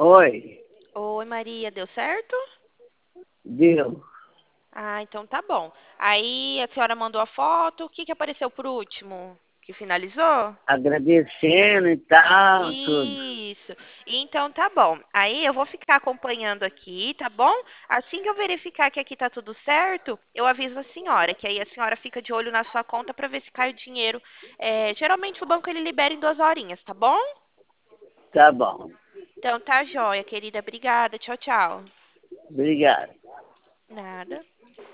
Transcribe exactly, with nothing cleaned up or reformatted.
Oi, Oi, Maria, deu certo? deu. Ah, então tá bom. Aí a senhora mandou a foto, o que que apareceu por último? Que finalizou? Agradecendo e tal, tudo. Isso. Então tá bom. Aí eu vou ficar acompanhando aqui, tá bom? Assim que eu verificar que aqui tá tudo certo, eu aviso a senhora, que aí a senhora fica de olho na sua conta para ver se cai o dinheiro. É, geralmente o banco ele libera em duas horinhas, tá bom? Tá bom. Então tá joia, querida. Obrigada. Tchau, tchau. Obrigado. Nada.